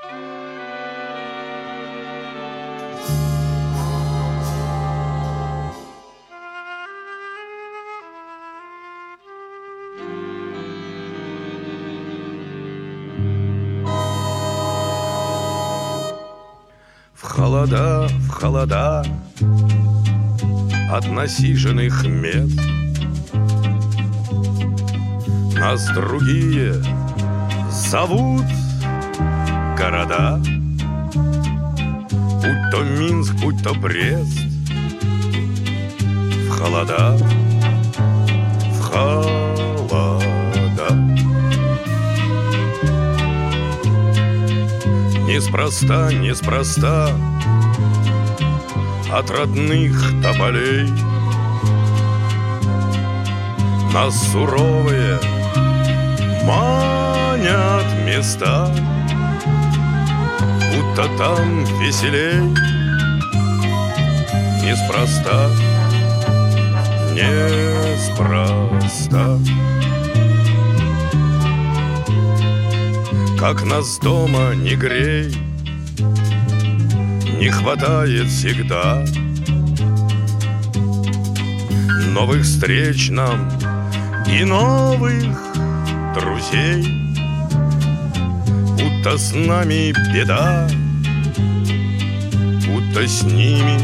В холода от насиженных мест нас другие зовут города. Будь то Минск, будь то Брест. В холода, в холода. Неспроста, неспроста от родных тополей нас суровые манят места, будто там веселей. Неспроста, неспроста. Как нас дома не грей, не хватает всегда новых встреч нам и новых друзей. Будто с нами беда, будто с ними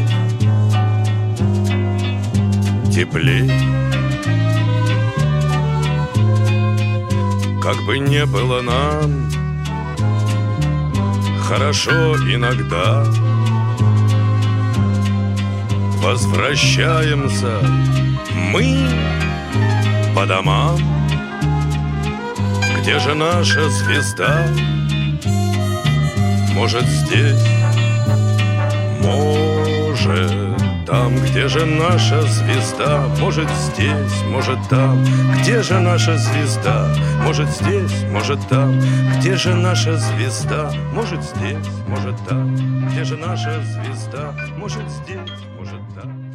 теплей. Как бы не было нам хорошо иногда, возвращаемся мы по домам. Где же наша звезда? Может, здесь, может, там. Где же наша звезда? Может, здесь, может, там. Где же наша звезда? Может, здесь, может, там. Где же наша звезда? Может, здесь, может, там. Где же наша звезда? Может, здесь, может, там.